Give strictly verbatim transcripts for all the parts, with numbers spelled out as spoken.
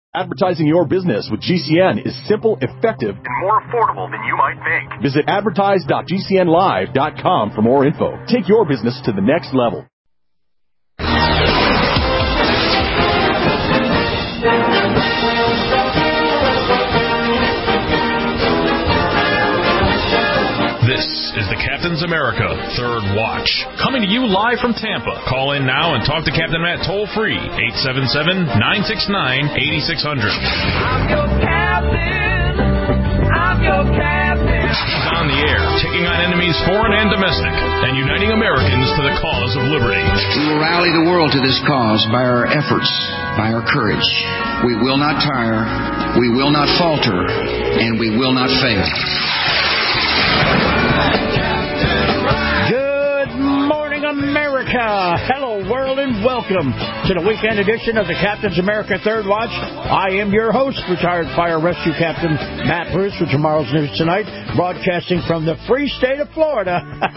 Advertising your business with G C N is simple, effective, and more affordable than you might think. Visit advertise dot g c n live dot com for more info. Take your business to the next level. This is the Captain's America Third Watch, coming to you live from Tampa. Call in now and talk to Captain Matt toll-free, eight seven seven, nine six nine, eight six zero zero. I'm your captain. I'm your captain. He's on the air, taking on enemies foreign and domestic, and uniting Americans to the cause of liberty. We will rally the world to this cause by our efforts, by our courage. We will not tire, we will not falter, and we will not fail. Good morning, America. Hello, world, and welcome to the weekend edition of the Captain's America Third Watch. I am your host, retired fire rescue captain Matt Bruce, for tomorrow's news tonight, broadcasting from the free state of Florida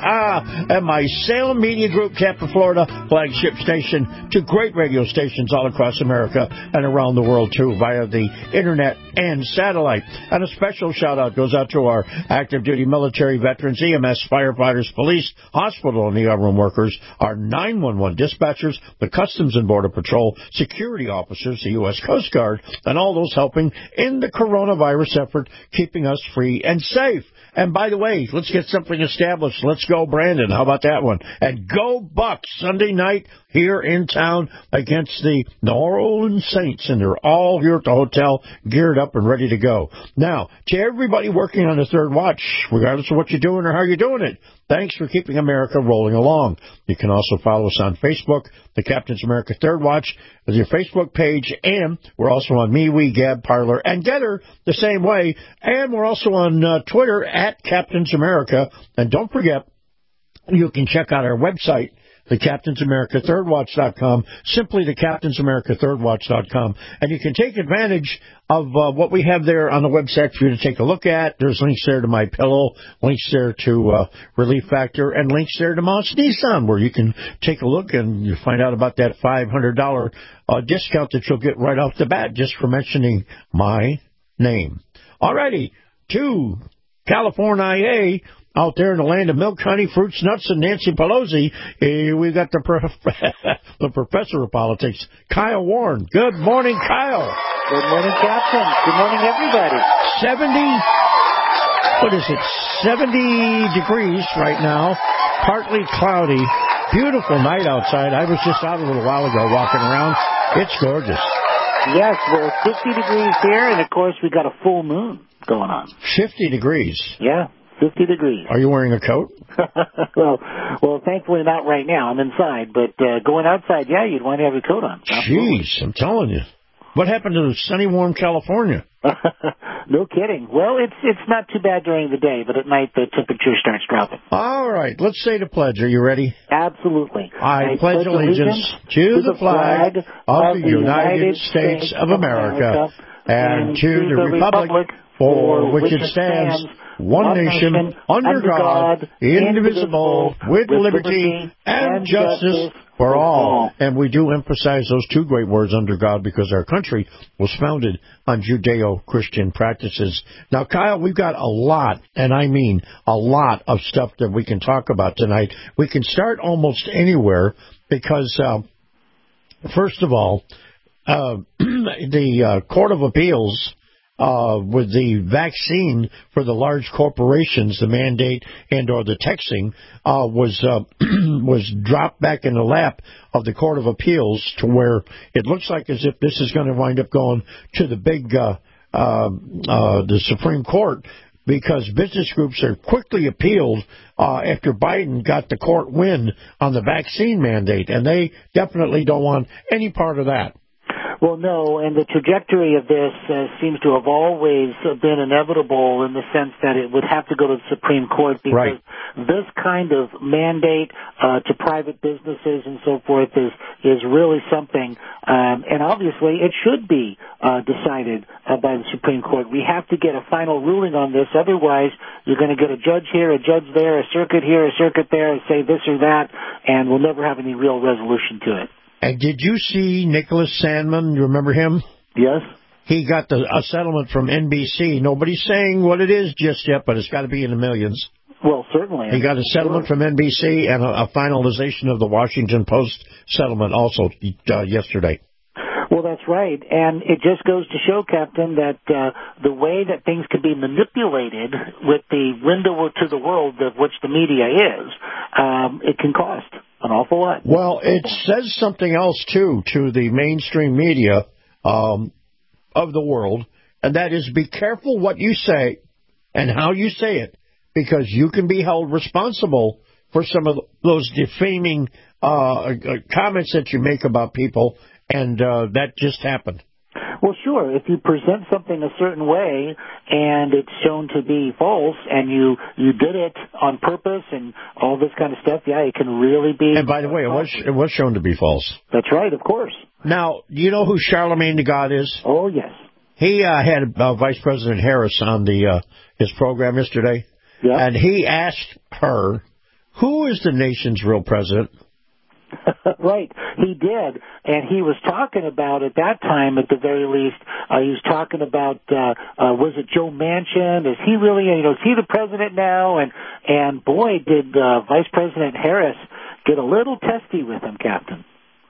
and my Salem Media Group, Tampa, Florida flagship station, to great radio stations all across America and around the world, too, via the internet and satellite. And a special shout-out goes out to our active-duty military veterans, E M S, firefighters, police, hospital and E R room workers, our nine one one dispatchers, the Customs and Border Patrol, security officers, the U S Coast Guard, and all those helping in the coronavirus effort, keeping us free and safe. And by the way, let's get something established. Let's go, Brandon. How about that one? And go Bucks Sunday night here in town against the New Orleans Saints. And they're all here at the hotel, geared up and ready to go. Now, to everybody working on the Third Watch, regardless of what you're doing or how you're doing it, thanks for keeping America rolling along. You can also follow us on Facebook, the Captain's America Third Watch, with your Facebook page, and we're also on MeWe, Gab, Parler, and Getter the same way, and we're also on uh, Twitter at Captain's America. And don't forget, you can check out our website, the Captain's America Third Watch dot com, simply the Captain's America Third Watch dot com, and you can take advantage of uh, what we have there on the website for you to take a look at. There's links there to My Pillow, links there to uh, Relief Factor, and links there to Moss Nissan, where you can take a look and you find out about that five hundred dollars uh, discount that you'll get right off the bat just for mentioning my name. Alrighty, to California out there in the land of milk, honey, fruits, nuts, and Nancy Pelosi. Uh, we've got the prof- the professor of politics, Kyle Warren. Good morning, Kyle. Good morning, Captain. Good morning, everybody. seventy, what is it, seventy degrees right now, partly cloudy, beautiful night outside. I was just out a little while ago walking around. It's gorgeous. Yes, well, fifty degrees here, and of course we got a full moon going on. fifty degrees. Yeah. fifty degrees. Are you wearing a coat? well, well, thankfully not right now. I'm inside, but uh, going outside, yeah, you'd want to have your coat on. Jeez, I'm telling you. What happened to sunny, warm California? No kidding. Well, it's it's not too bad during the day, but at night the temperature starts dropping. All right, let's say the pledge. Are you ready? Absolutely. I, I pledge allegiance to the flag of the United States of America and to the republic for which it stands, one nation, under God, indivisible, with liberty and justice for all. And we do emphasize those two great words, under God, because our country was founded on Judeo-Christian practices. Now, Kyle, we've got a lot, and I mean a lot of stuff that we can talk about tonight. We can start almost anywhere because, uh, first of all, uh, the uh, Court of Appeals, Uh, with the vaccine for the large corporations, the mandate and or the texting uh, was uh, was dropped back in the lap of the Court of Appeals, to where it looks like as if this is going to wind up going to the big uh, uh, uh, the Supreme Court, because business groups are quickly appealed uh, after Biden got the court win on the vaccine mandate, and they definitely don't want any part of that. Well, no, and the trajectory of this uh, seems to have always been inevitable, in the sense that it would have to go to the Supreme Court, because right. this kind of mandate uh, to private businesses and so forth is is really something, um, and obviously it should be uh, decided uh, by the Supreme Court. We have to get a final ruling on this, otherwise you're going to get a judge here, a judge there, a circuit here, a circuit there, and say this or that, and we'll never have any real resolution to it. And did you see Nicholas Sandmann? You remember him? Yes. he got the, a settlement from N B C. Nobody's saying what it is just yet, but it's got to be in the millions. Well, certainly. He got a settlement sure. from N B C and a, a finalization of the Washington Post settlement also uh, yesterday. Well, that's right. And it just goes to show, Captain, that uh, the way that things can be manipulated with the window to the world of which the media is, um, it can cost an awful lot. Well, it says something else, too, to the mainstream media um, of the world, and that is be careful what you say and how you say it, because you can be held responsible for some of those defaming uh, comments that you make about people. And uh, that just happened. Well, sure. If you present something a certain way and it's shown to be false and you, you did it on purpose and all this kind of stuff, yeah, it can really be... And by the way, it was it was shown to be false. That's right, of course. Now, do you know who Charlemagne the God is? Oh, yes. He uh, had uh, Vice President Harris on the uh, his program yesterday. Yeah. And he asked her, who is the nation's real president? Right, he did, and he was talking about at that time, at the very least, uh, he was talking about uh, uh, was it Joe Manchin? Is he really, you know, is he the president now? And and boy, did uh, Vice President Harris get a little testy with him, Captain.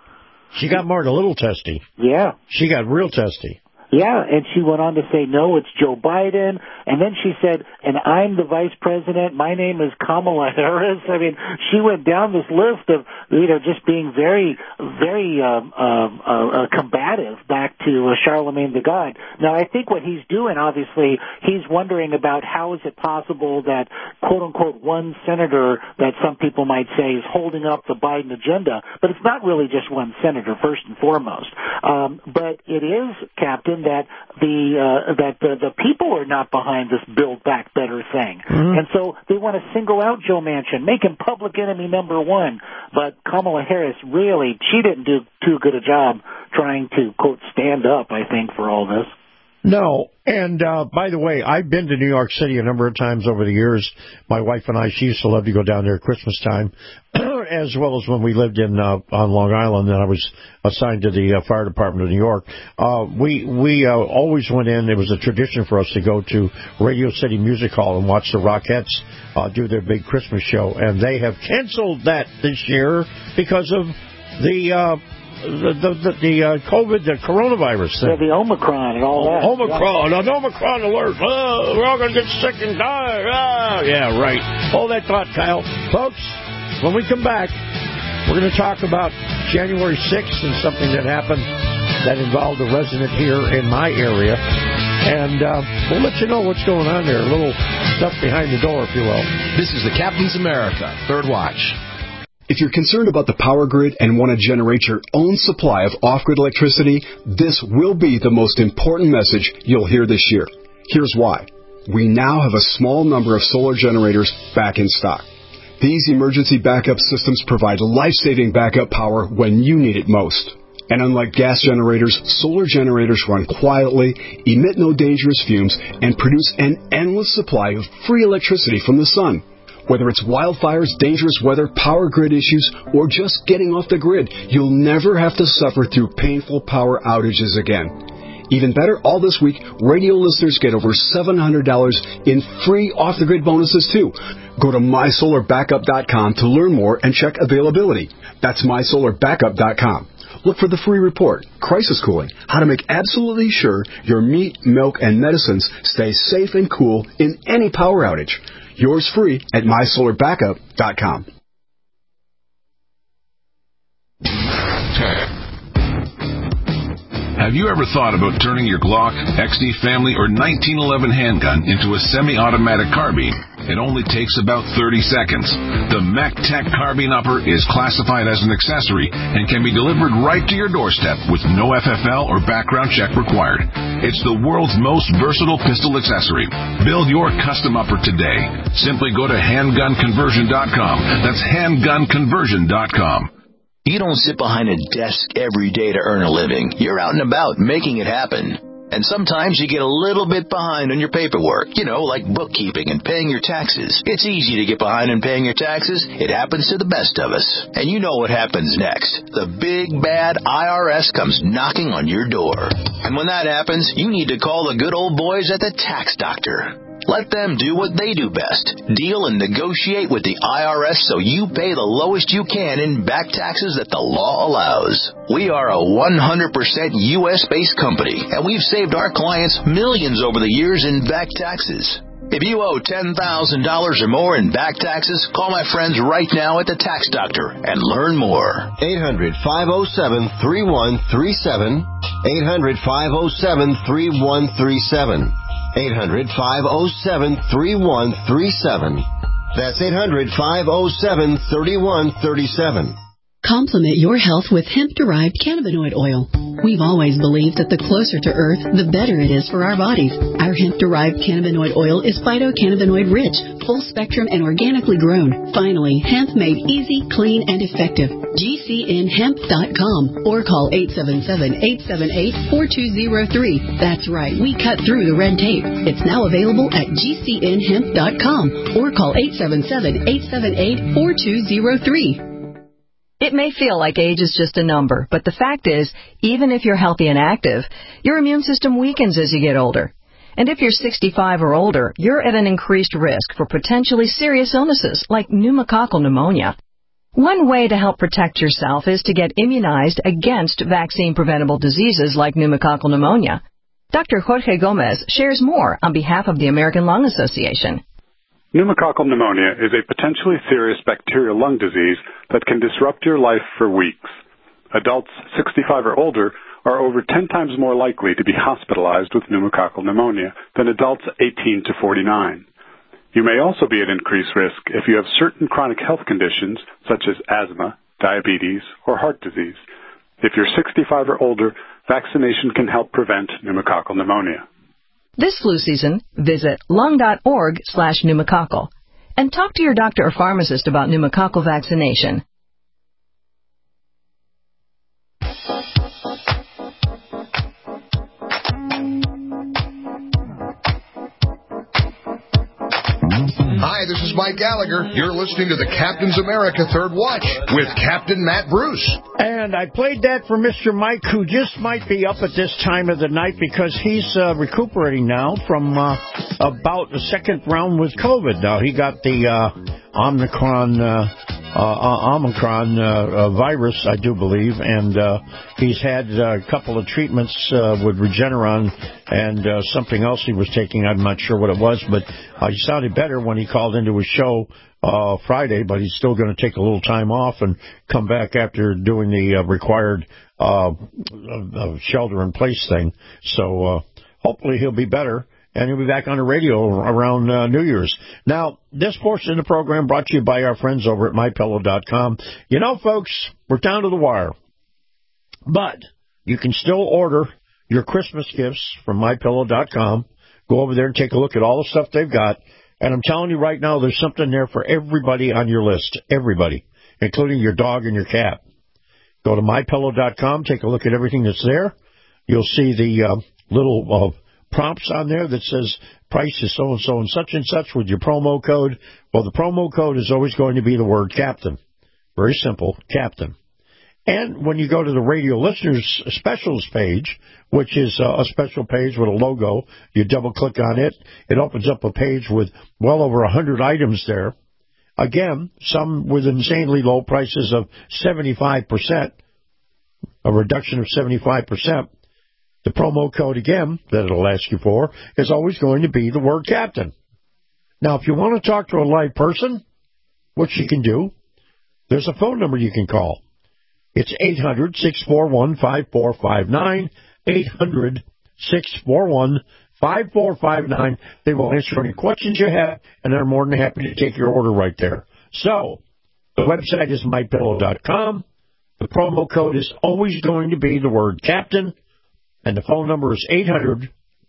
She got more than a little testy. Yeah, she got real testy. Yeah, and she went on to say, no, it's Joe Biden. And then she said, and I'm the vice president. My name is Kamala Harris. I mean, she went down this list of, you know, just being very, very um, uh, uh, combative back to uh, Charlemagne the God. Now, I think what he's doing, obviously, he's wondering about how is it possible that, quote-unquote, one senator that some people might say is holding up the Biden agenda. But it's not really just one senator, first and foremost. Um, but it is, Captain, that the uh, that the, the people are not behind this Build Back Better thing. Mm-hmm. And so they want to single out Joe Manchin, make him public enemy number one. But Kamala Harris, really, she didn't do too good a job trying to, quote, stand up, I think, for all this. No, and uh, by the way, I've been to New York City a number of times over the years. My wife and I, she used to love to go down there at Christmas time, as well as when we lived in uh, on Long Island, and I was assigned to the uh, fire department of New York. Uh, we we uh, always went in. It was a tradition for us to go to Radio City Music Hall and watch the Rockettes uh, do their big Christmas show, and they have canceled that this year because of the... Uh, The the the, the uh, COVID, the coronavirus thing. Yeah, the Omicron and all that. Omicron, an Omicron alert. Oh, we're all going to get sick and die. Ah, yeah, right. Hold that thought, Kyle. Folks, when we come back, we're going to talk about January sixth and something that happened that involved a resident here in my area. And uh, we'll let you know what's going on there. A little stuff behind the door, if you will. This is the Captain's America Third Watch. If you're concerned about the power grid and want to generate your own supply of off-grid electricity, this will be the most important message you'll hear this year. Here's why. We now have a small number of solar generators back in stock. These emergency backup systems provide life-saving backup power when you need it most. And unlike gas generators, solar generators run quietly, emit no dangerous fumes, and produce an endless supply of free electricity from the sun. Whether it's wildfires, dangerous weather, power grid issues, or just getting off the grid, you'll never have to suffer through painful power outages again. Even better, all this week, radio listeners get over seven hundred dollars in free off-the-grid bonuses, too. Go to my solar backup dot com to learn more and check availability. That's my solar backup dot com. Look for the free report, Crisis Cooling, how to make absolutely sure your meat, milk, and medicines stay safe and cool in any power outage. Yours free at my solar backup dot com. Have you ever thought about turning your Glock, X D Family, or nineteen eleven handgun into a semi-automatic carbine? It only takes about thirty seconds. The MacTech Carbine Upper is classified as an accessory and can be delivered right to your doorstep with no F F L or background check required. It's the world's most versatile pistol accessory. Build your custom upper today. Simply go to handgun conversion dot com. That's handgun conversion dot com. You don't sit behind a desk every day to earn a living. You're out and about making it happen. And sometimes you get a little bit behind on your paperwork, you know, like bookkeeping and paying your taxes. It's easy to get behind in paying your taxes. It happens to the best of us. And you know what happens next. The big, bad I R S comes knocking on your door. And when that happens, you need to call the good old boys at the Tax Doctor. Let them do what they do best. Deal and negotiate with the I R S so you pay the lowest you can in back taxes that the law allows. We are a one hundred percent U S-based company, and we've saved our clients millions over the years in back taxes. If you owe ten thousand dollars or more in back taxes, call my friends right now at the Tax Doctor and learn more. eight hundred, five oh seven, three one three seven. eight hundred, five oh seven, three one three seven. eight hundred, five oh seven, three one three seven. That's eight hundred, five oh seven, three one three seven. Complement your health with hemp-derived cannabinoid oil. We've always believed that the closer to Earth, the better it is for our bodies. Our hemp-derived cannabinoid oil is phytocannabinoid-rich, full-spectrum, and organically grown. Finally, hemp made easy, clean, and effective. G C N hemp dot com or call eight seven seven, eight seven eight, four two zero three. That's right, we cut through the red tape. It's now available at G C N hemp dot com or call eight seven seven, eight seven eight, four two zero three. It may feel like age is just a number, but the fact is, even if you're healthy and active, your immune system weakens as you get older. And if you're sixty-five or older, you're at an increased risk for potentially serious illnesses like pneumococcal pneumonia. One way to help protect yourself is to get immunized against vaccine-preventable diseases like pneumococcal pneumonia. Doctor Jorge Gomez shares more on behalf of the American Lung Association. Pneumococcal pneumonia is a potentially serious bacterial lung disease that can disrupt your life for weeks. Adults sixty-five or older are over ten times more likely to be hospitalized with pneumococcal pneumonia than adults eighteen to forty-nine. You may also be at increased risk if you have certain chronic health conditions such as asthma, diabetes, or heart disease. If you're sixty-five or older, vaccination can help prevent pneumococcal pneumonia. This flu season, visit lung.org slash pneumococcal and talk to your doctor or pharmacist about pneumococcal vaccination. Hi, this is Mike Gallagher. You're listening to the Captain's America Third Watch with Captain Matt Bruce. And I played that for Mister Mike, who just might be up at this time of the night because he's uh, recuperating now from uh, about the second round with COVID. Now, he got the uh, Omicron uh, uh, Omicron uh, uh, virus, I do believe, and uh, he's had uh, a couple of treatments uh, with Regeneron and uh, something else he was taking. I'm not sure what it was, but uh, he sounded better when he called into his show uh, Friday, but he's still going to take a little time off and come back after doing the uh, required uh, uh, shelter-in-place thing. So uh, hopefully he'll be better, and he'll be back on the radio around uh, New Year's. Now, this portion of the program brought to you by our friends over at my pillow dot com. You know, folks, we're down to the wire, but you can still order your Christmas gifts from my pillow dot com. Go over there and take a look at all the stuff they've got. And I'm telling you right now, there's something there for everybody on your list. Everybody, including your dog and your cat. Go to my pillow dot com. Take a look at everything that's there. You'll see the uh, little uh, prompts on there that says price is so-and-so and such and such with your promo code. Well, the promo code is always going to be the word Captain. Very simple, Captain. And when you go to the radio listeners specials page, which is uh, a special page with a logo, you double-click on it. It opens up a page with well over one hundred items there. Again, some with insanely low prices of seventy-five percent, a reduction of seventy-five percent. The promo code, again, that it'll ask you for, is always going to be the word Captain. Now, if you want to talk to a live person, which you can do, there's a phone number you can call. It's eight hundred, six four one, five four five nine, eight hundred, six four one, five four five nine. They will answer any questions you have, and they're more than happy to take your order right there. So, the website is my pillow dot com. The promo code is always going to be the word Captain, and the phone number is eight hundred,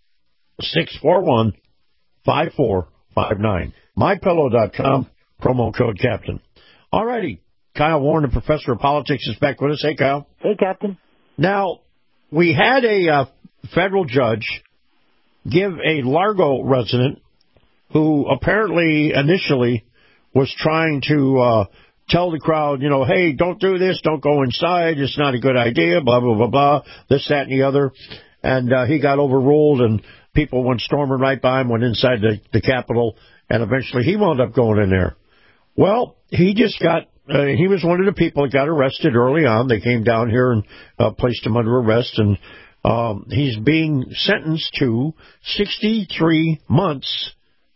six four one, five four five nine. my pillow dot com, promo code Captain. All righty. Kyle Warren, the professor of politics, is back with us. Hey, Kyle. Hey, Captain. Now, we had a uh, federal judge give a Largo resident who apparently initially was trying to uh, tell the crowd, you know, hey, don't do this, don't go inside, it's not a good idea, blah, blah, blah, blah, this, that, and the other. And uh, he got overruled, and people went storming right by him, went inside the, the Capitol, and eventually he wound up going in there. Well, he just got, uh, he was one of the people that got arrested early on. They came down here and uh, placed him under arrest, and um, he's being sentenced to sixty-three months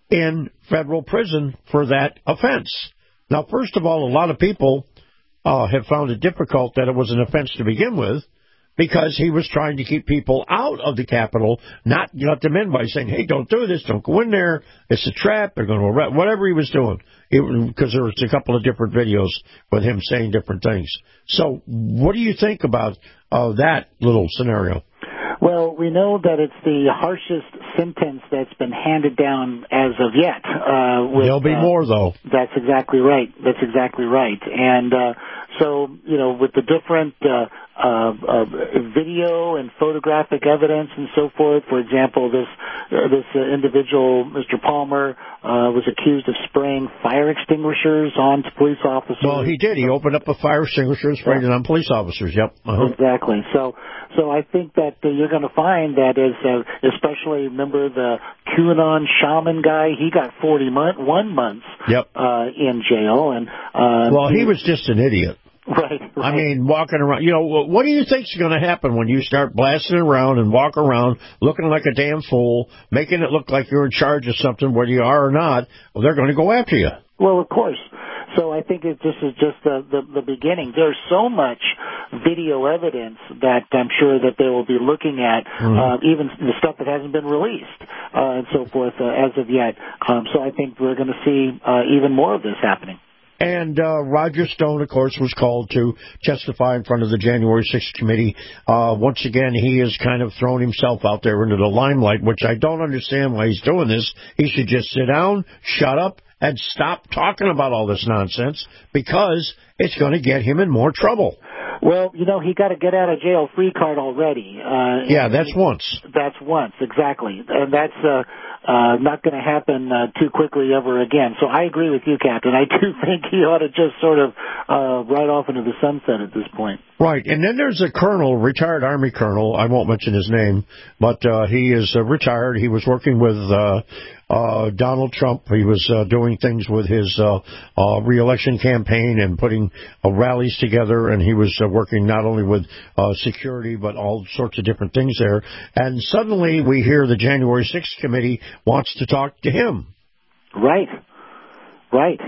in federal prison for that offense. Now, first of all, a lot of people uh, have found it difficult that it was an offense to begin with, because he was trying to keep people out of the Capitol, not let them in by saying, hey, don't do this, don't go in there, it's a trap, they're going to arrest, whatever he was doing, because there was a couple of different videos with him saying different things. So what do you think about uh, that little scenario? Well, we know that it's the harshest sentence that's been handed down as of yet. Uh, with, There'll be uh, more, though. That's exactly right. That's exactly right. And uh, so, you know, with the different uh, uh, uh, video and photographic evidence and so forth, for example, this uh, this uh, individual, Mister Palmer, uh, was accused of spraying fire extinguishers onto police officers. Well, he did. He opened up a fire extinguisher and sprayed yeah. it on police officers. Yep. Uh-huh. Exactly. So, so I think that uh, you're going to find that as, uh, especially remember the QAnon shaman guy, he got forty-one months yep. uh, in jail, and uh, well, he was just an idiot. Right, right. I mean, walking around, you know, what do you think's going to happen when you start blasting around and walk around looking like a damn fool, making it look like you're in charge of something, whether you are or not? Well, they're going to go after you. Well, of course. So I think it, this is just the, the, the beginning. There's so much video evidence that I'm sure that they will be looking at, mm-hmm. uh, even the stuff that hasn't been released uh, and so forth uh, as of yet. Um, so I think we're going to see uh, even more of this happening. And uh, Roger Stone, of course, was called to testify in front of the January sixth committee. Uh, once again, he has kind of thrown himself out there into the limelight, which I don't understand why he's doing this. He should just sit down, shut up, and stop talking about all this nonsense, because it's going to get him in more trouble. Well, you know, he got a get-out-of-jail-free card already. Uh, yeah, that's once. That's once, exactly. And that's uh, uh, not going to happen uh, too quickly ever again. So I agree with you, Captain. I do think he ought to just sort of uh, ride off into the sunset at this point. Right. And then there's a colonel, retired Army colonel. I won't mention his name, but uh, he is uh, retired. He was working with uh, uh, Donald Trump. He was uh, doing things with his uh, uh, re-election campaign and putting uh, rallies together, and he was uh, working not only with uh, security but all sorts of different things there. And suddenly we hear the January sixth committee wants to talk to him. Right. Right.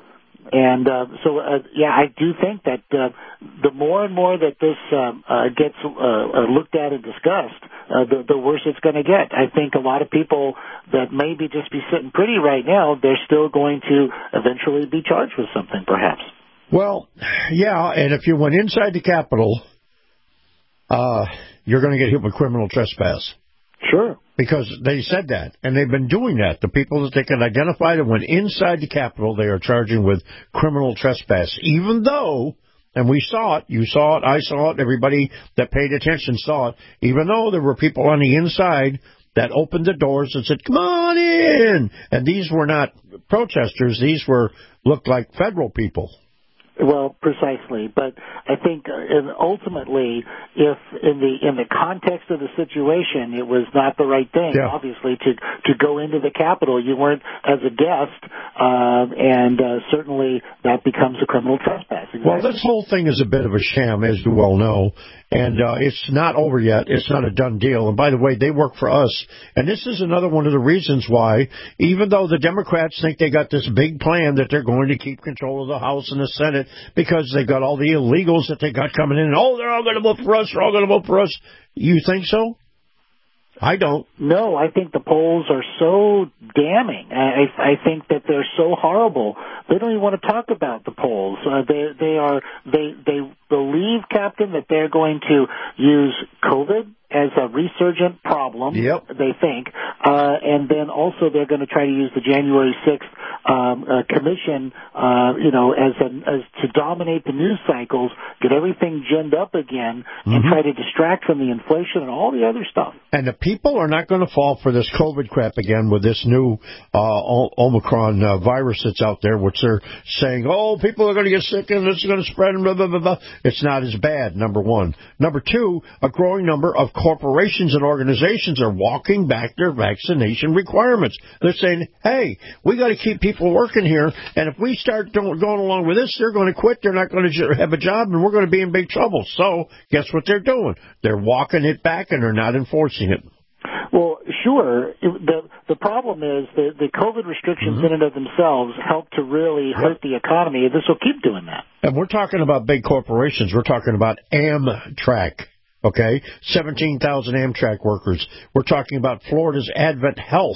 And uh, so, uh, yeah, I do think that uh, the more and more that this uh, uh, gets uh, looked at and discussed, uh, the, the worse it's going to get. I think a lot of people that maybe just be sitting pretty right now, they're still going to eventually be charged with something, perhaps. Well, yeah, and if you went inside the Capitol, uh, you're going to get hit with criminal trespass. Sure. Because they said that, and they've been doing that. The people that they can identify that went inside the Capitol, they are charging with criminal trespass, even though, and we saw it, you saw it, I saw it, everybody that paid attention saw it, even though there were people on the inside that opened the doors and said, come on in, and these were not protesters, these were, looked like federal people. Well, precisely, but I think uh, ultimately, if in the in the context of the situation, it was not the right thing. Yeah. Obviously, to to go into the Capitol, you weren't as a guest, uh, and uh, certainly that becomes a criminal trespass. Exactly. Well, this whole thing is a bit of a sham, as you well know, and uh, it's not over yet. It's not a done deal. And by the way, they work for us, and this is another one of the reasons why, even though the Democrats think they got this big plan that they're going to keep control of the House and the Senate, because they got all the illegals that they got coming in, and, oh, they're all going to vote for us, they're all going to vote for us. You think so? I don't. No, I think the polls are so damning. I, I think that they're so horrible. They don't even want to talk about the polls. Uh, they they are they they believe, Captain, that they're going to use COVID as a resurgent problem. Yep. They think uh, and then also they're going to try to use the January sixth um, uh, commission, uh, you know, as, a, as to dominate the news cycles, get everything ginned up again, and mm-hmm. try to distract from the inflation and all the other stuff. And the people are not going to fall for this COVID crap again with this new uh, Omicron uh, virus that's out there, which they're saying, oh, people are going to get sick and this is going to spread and blah, blah, blah, blah. It's not as bad, number one. Number two, a growing number of corporations and organizations are walking back their vaccination requirements. They're saying, hey, we got to keep people working here, and if we start going along with this, they're going to quit, they're not going to have a job, and we're going to be in big trouble. So guess what they're doing? They're walking it back, and they're not enforcing it. Well, sure. The the problem is that the COVID restrictions mm-hmm. in and of themselves help to really hurt the economy. This will keep doing that. And we're talking about big corporations. We're talking about Amtrak, okay? seventeen thousand Amtrak workers. We're talking about Florida's Advent Health,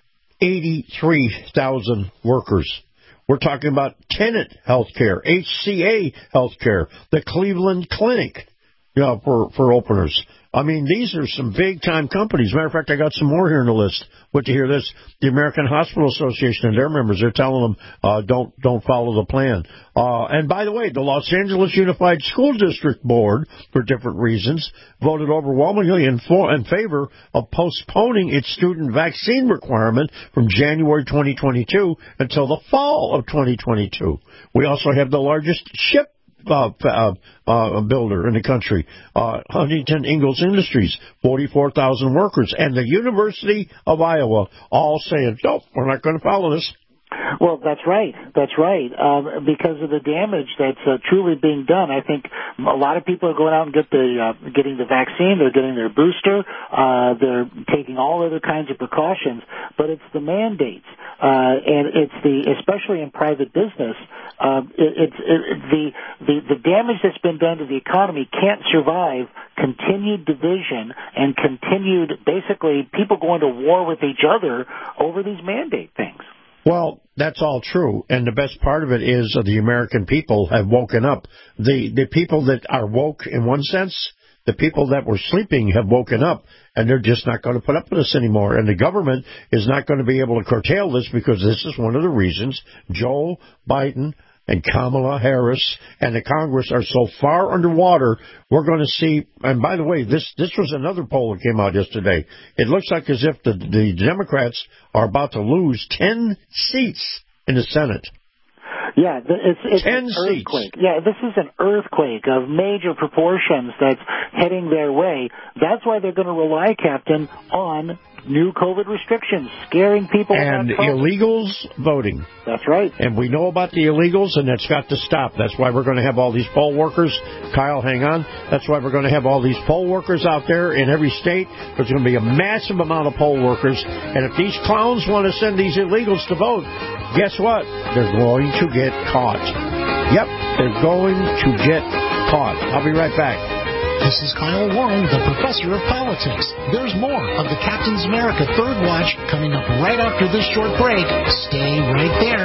eighty-three thousand workers. We're talking about Tenet Healthcare, H C A Healthcare, the Cleveland Clinic, you know, for, for openers. I mean, these are some big-time companies. Matter of fact, I got some more here in the list. But to hear this, the American Hospital Association and their members, they're telling them, uh, don't don't follow the plan. Uh, and by the way, the Los Angeles Unified School District Board, for different reasons, voted overwhelmingly in, for, in favor of postponing its student vaccine requirement from January twenty twenty-two until the fall of twenty twenty-two. We also have the largest ship Uh, uh, uh, builder in the country, uh, Huntington Ingalls Industries, forty-four thousand workers, and the University of Iowa, all saying, nope, we're not going to follow this. Well, that's right. That's right. Um, because of the damage that's uh, truly being done, I think a lot of people are going out and get the uh, getting the vaccine. They're getting their booster. Uh, they're taking all other kinds of precautions. But it's the mandates, uh, and it's the especially in private business. Um, it, it's it, the the the damage that's been done to the economy can't survive continued division and continued basically people going to war with each other over these mandate things. Well, that's all true, and the best part of it is uh, the American people have woken up. The the people that are woke in one sense, the people that were sleeping have woken up, and they're just not going to put up with this anymore. And the government is not going to be able to curtail this because this is one of the reasons Joe Biden and Kamala Harris and the Congress are so far underwater. We're going to see, and by the way, this this was another poll that came out yesterday. It looks like as if the, the Democrats are about to lose ten seats in the Senate. Yeah, it's, it's Ten an earthquake. seats. Yeah, this is an earthquake of major proportions that's heading their way. That's why they're going to rely, Captain, on new COVID restrictions, scaring people. And illegals voting. That's right. And we know about the illegals, and that's got to stop. That's why we're going to have all these poll workers. Kyle, hang on. That's why we're going to have all these poll workers out there in every state. There's going to be a massive amount of poll workers. And if these clowns want to send these illegals to vote, guess what? They're going to get caught. Yep, they're going to get caught. I'll be right back. This is Kyle Warren, the professor of politics. There's more of the Captain's America Third Watch coming up right after this short break. Stay right there.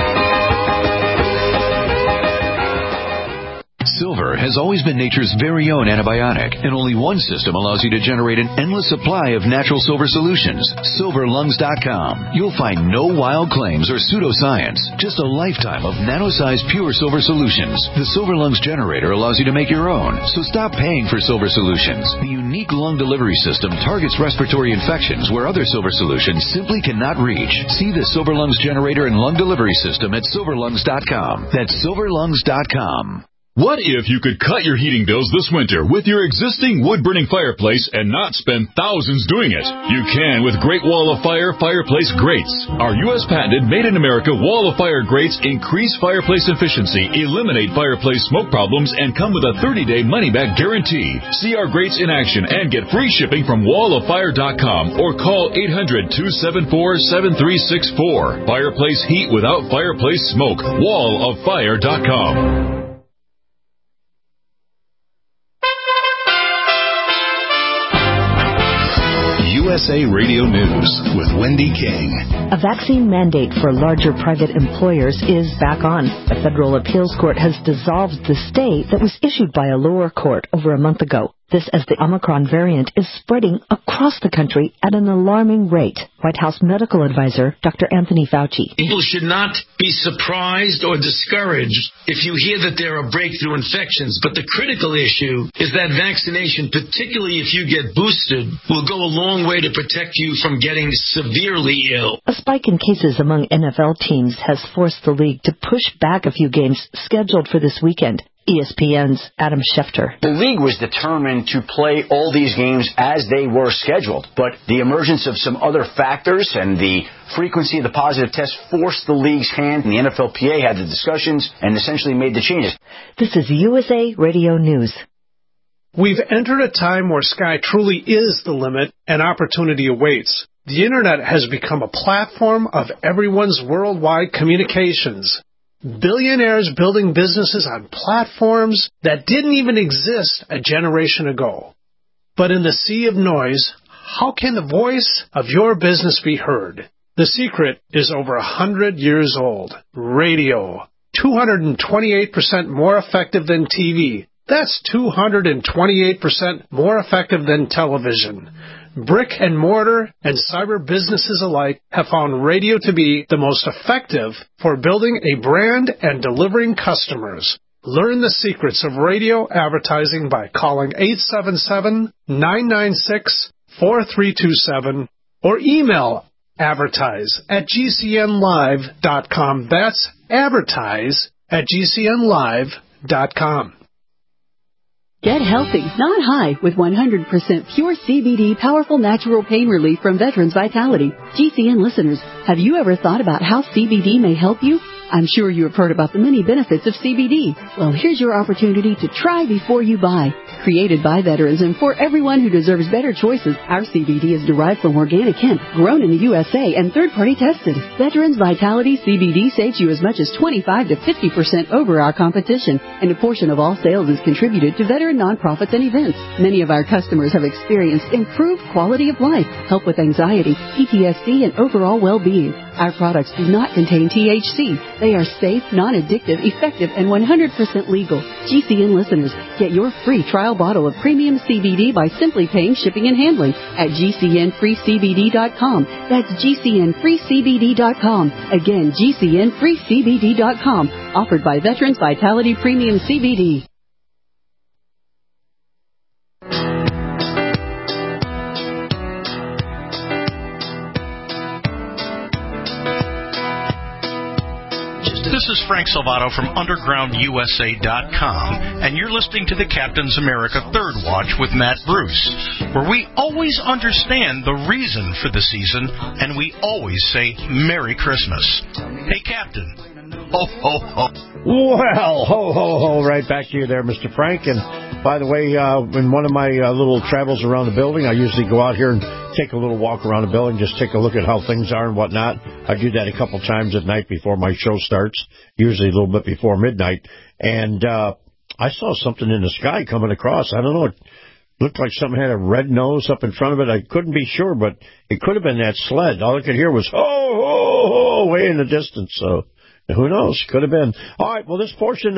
Silver has always been nature's very own antibiotic, and only one system allows you to generate an endless supply of natural silver solutions. silver lungs dot com. You'll find no wild claims or pseudoscience, just a lifetime of nano-sized pure silver solutions. The Silver Lungs generator allows you to make your own, so stop paying for silver solutions. The unique lung delivery system targets respiratory infections where other silver solutions simply cannot reach. See the Silver Lungs generator and lung delivery system at silver lungs dot com. That's silver lungs dot com. What if you could cut your heating bills this winter with your existing wood-burning fireplace and not spend thousands doing it? You can with Great Wall of Fire Fireplace Grates. Our U S patented made-in-America Wall of Fire grates increase fireplace efficiency, eliminate fireplace smoke problems, and come with a thirty-day money-back guarantee. See our grates in action and get free shipping from wall of fire dot com or call eight hundred, two seven four, seven three six four. Fireplace heat without fireplace smoke. wall of fire dot com. U S A Radio News with Wendy King. A vaccine mandate for larger private employers is back on. A federal appeals court has dissolved the stay that was issued by a lower court over a month ago. This as the Omicron variant is spreading across the country at an alarming rate. White House medical advisor Doctor Anthony Fauci. People should not be surprised or discouraged if you hear that there are breakthrough infections. But the critical issue is that vaccination, particularly if you get boosted, will go a long way to protect you from getting severely ill. A spike in cases among N F L teams has forced the league to push back a few games scheduled for this weekend. E S P N's Adam Schefter. The league was determined to play all these games as they were scheduled, but the emergence of some other factors and the frequency of the positive tests forced the league's hand, and the N F L P A had the discussions and essentially made the changes. This is U S A Radio News. We've entered a time where sky truly is the limit and opportunity awaits. The Internet has become a platform of everyone's worldwide communications. Billionaires building businesses on platforms that didn't even exist a generation ago. But in the sea of noise, how can the voice of your business be heard? The secret is over a hundred years old. Radio. two hundred twenty-eight percent more effective than T V. That's two hundred twenty-eight percent more effective than television. Brick and mortar and cyber businesses alike have found radio to be the most effective for building a brand and delivering customers. Learn the secrets of radio advertising by calling eight seven seven, nine nine six, four three two seven or email advertise at g c n live dot com. That's advertise at g c n live dot com. Get healthy, not high, with one hundred percent pure C B D powerful natural pain relief from Veterans Vitality. G C N listeners, have you ever thought about how C B D may help you? I'm sure you have heard about the many benefits of C B D. Well, here's your opportunity to try before you buy. Created by veterans and for everyone who deserves better choices, our C B D is derived from organic hemp, grown in the U S A and third-party tested. Veterans Vitality C B D saves you as much as twenty-five to fifty percent over our competition, and a portion of all sales is contributed to veteran nonprofits and events. Many of our customers have experienced improved quality of life, help with anxiety, P T S D, and overall well-being. Our products do not contain T H C. They are safe, non-addictive, effective, and one hundred percent legal. G C N listeners, get your free trial bottle of premium C B D by simply paying shipping and handling at g c n free c b d dot com. That's g c n free c b d dot com. Again, g c n free c b d dot com. Offered by Veterans Vitality Premium C B D. This is Frank Salvato from underground u s a dot com, and you're listening to the Captain's America Third Watch with Matt Bruce, where we always understand the reason for the season, and we always say Merry Christmas. Hey, Captain. Ho, ho, ho. Well, ho, ho, ho, right back to you there, Mister Frank. And by the way, uh, in one of my uh, little travels around the building, I usually go out here and take a little walk around the building, just take a look at how things are and whatnot. I do that a couple times at night before my show starts, usually a little bit before midnight. And uh, I saw something in the sky coming across. I don't know. It looked like something had a red nose up in front of it. I couldn't be sure, but it could have been that sled. All I could hear was, ho, ho, ho, way in the distance. So who knows? Could have been. All right, well, this portion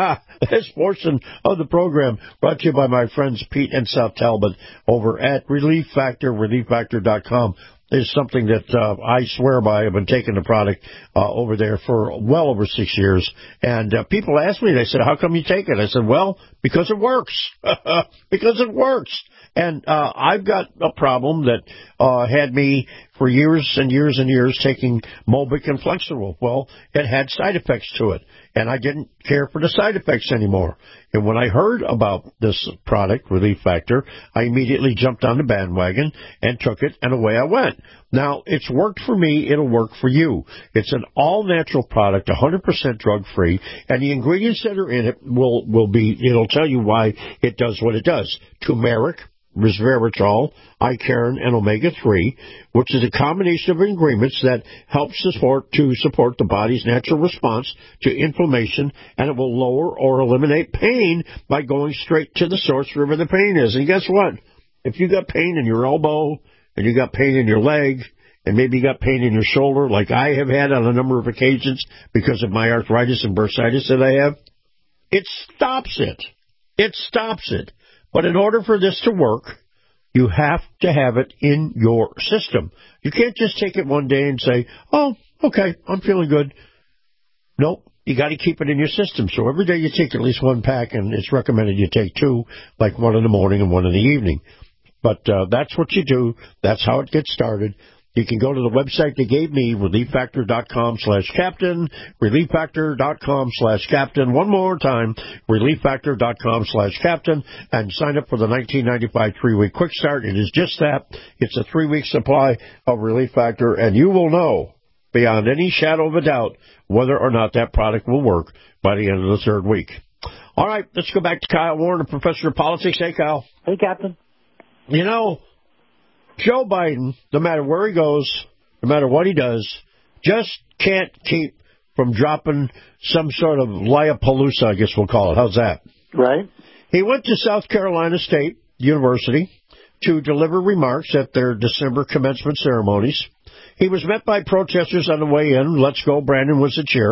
this portion of the program brought to you by my friends Pete and South Talbot over at Relief Factor, relief factor dot com. Is something that uh, I swear by. I've been taking the product uh, over there for well over six years. And uh, people ask me, they said, how come you take it? I said, well, because it works. Because it works. And uh, I've got a problem that uh, had me for years and years and years taking Mobic and Flexeril. Well, it had side effects to it, and I didn't care for the side effects anymore. And when I heard about this product, Relief Factor, I immediately jumped on the bandwagon and took it, and away I went. Now, it's worked for me. It'll work for you. It's an all-natural product, one hundred percent drug-free, and the ingredients that are in it will, will be, it'll tell you why it does what it does. Turmeric, resveratrol, icaron, and omega three, which is a combination of ingredients that helps support to support the body's natural response to inflammation, and it will lower or eliminate pain by going straight to the source wherever the pain is. And guess what? If you got pain in your elbow, and you got pain in your leg, and maybe you got pain in your shoulder, like I have had on a number of occasions because of my arthritis and bursitis that I have, it stops it. It stops it. But in order for this to work, you have to have it in your system. You can't just take it one day and say, oh, okay, I'm feeling good. Nope. You got to keep it in your system. So every day you take at least one pack, and it's recommended you take two, like one in the morning and one in the evening. But uh, that's what you do. That's how it gets started. You can go to the website they gave me, relieffactor.com slash captain, relieffactor.com slash captain. One more time, relieffactor.com slash captain, and sign up for the nineteen ninety-five three-week quick start. It is just that. It's a three-week supply of Relief Factor, and you will know beyond any shadow of a doubt whether or not that product will work by the end of the third week. All right, let's go back to Kyle Warren, a professor of politics. Hey, Kyle. Hey, Captain. You know, Joe Biden, no matter where he goes, no matter what he does, just can't keep from dropping some sort of Liapalooza, I guess we'll call it. How's that? Right. He went to South Carolina State University to deliver remarks at their December commencement ceremonies. He was met by protesters on the way in. Let's go, Brandon was the cheer,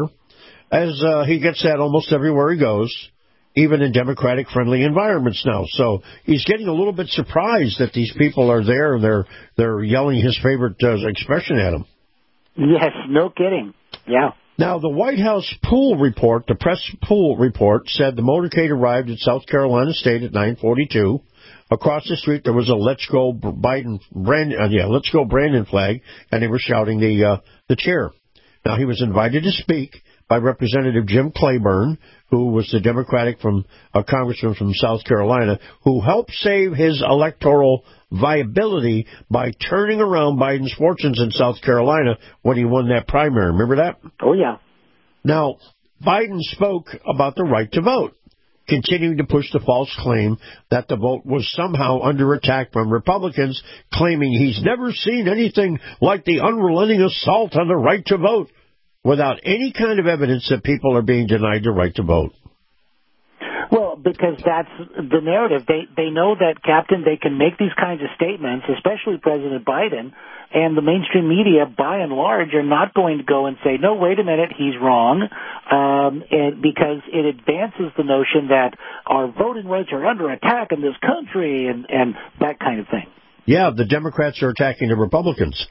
as uh, he gets that almost everywhere he goes, even in Democratic-friendly environments now. So he's getting a little bit surprised that these people are there and they're they're yelling his favorite uh, expression at him. Yes, no kidding. Yeah. Now, the White House pool report, the press pool report, said the motorcade arrived at South Carolina State at nine forty-two. Across the street, there was a "Let's Go Biden," Brandon, uh, yeah, "Let's Go Brandon" flag, and they were shouting the uh, the cheer. Now, he was invited to speak by Representative Jim Clyburn, who was the Democratic from a congressman from South Carolina, who helped save his electoral viability by turning around Biden's fortunes in South Carolina when he won that primary. Remember that? Oh, yeah. Now, Biden spoke about the right to vote, continuing to push the false claim that the vote was somehow under attack from Republicans, claiming he's never seen anything like the unrelenting assault on the right to vote, without any kind of evidence that people are being denied the right to vote. Well, because that's the narrative. They they know that, Captain, they can make these kinds of statements, especially President Biden, and the mainstream media, by and large, are not going to go and say, no, wait a minute, he's wrong, um, and because it advances the notion that our voting rights are under attack in this country and, and that kind of thing. Yeah, the Democrats are attacking the Republicans.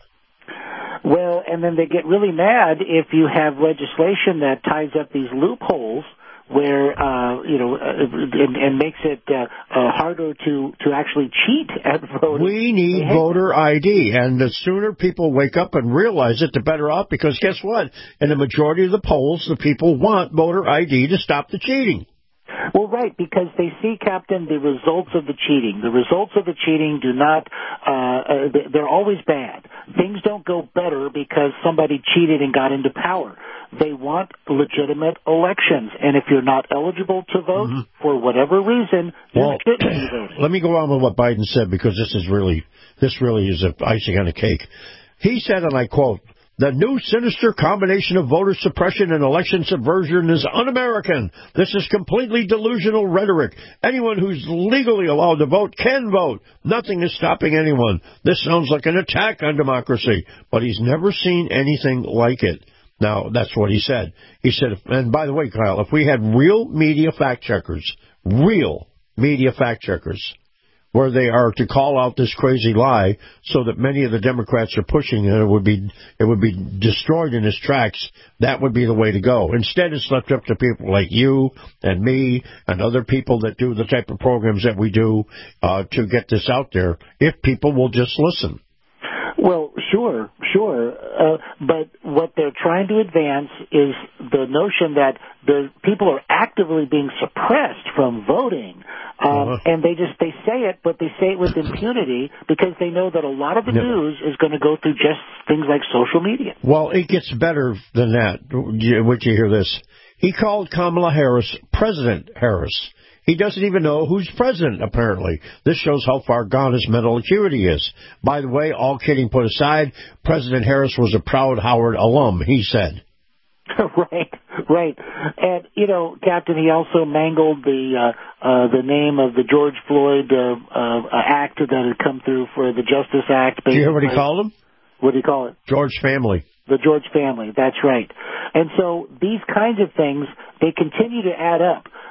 Well, and then they get really mad if you have legislation that ties up these loopholes where, uh, you know, uh, and, and makes it uh, uh, harder to, to actually cheat at voting. We need voter I D, and the sooner people wake up and realize it, the better off, because guess what? In the majority of the polls, the people want voter I D to stop the cheating. Well, right, because they see, Captain, the results of the cheating. The results of the cheating do not, uh, uh, they're always bad. Things don't go better because somebody cheated and got into power. They want legitimate elections, and if you're not eligible to vote mm-hmm. for whatever reason, you well, shouldn't be voting. Let me go on with what Biden said, because this is really, this really is a icing on a cake. He said, and I quote, "The new sinister combination of voter suppression and election subversion is un-American. This is completely delusional rhetoric. Anyone who's legally allowed to vote can vote. Nothing is stopping anyone. This sounds like an attack on democracy." But he's never seen anything like it. Now, that's what he said. He said, and by the way, Kyle, if we had real media fact-checkers, real media fact-checkers, where they are to call out this crazy lie so that many of the Democrats are pushing and it would be it would be destroyed in its tracks, that would be the way to go. Instead, it's left up to people like you and me and other people that do the type of programs that we do uh, to get this out there, if people will just listen. Well, sure, sure. Uh, but what they're trying to advance is the notion that the people are actively being suppressed from voting. Um, uh-huh. And they just, they say it, but they say it with impunity because they know that a lot of the yeah. news is going to go through just things like social media. Well, it gets better than that. Would you hear this? He called Kamala Harris President Harris. He doesn't even know who's president, apparently. This shows how far gone his mental acuity is. By the way, all kidding put aside, President Harris was a proud Howard alum, he said. Right, right. And, you know, Captain, he also mangled the uh, uh, the name of the George Floyd uh, uh, Act that had come through for the Justice Act. Did you hear what he called him? What did he call it? George family. The George family, that's right. And so these kinds of things, they continue to add up.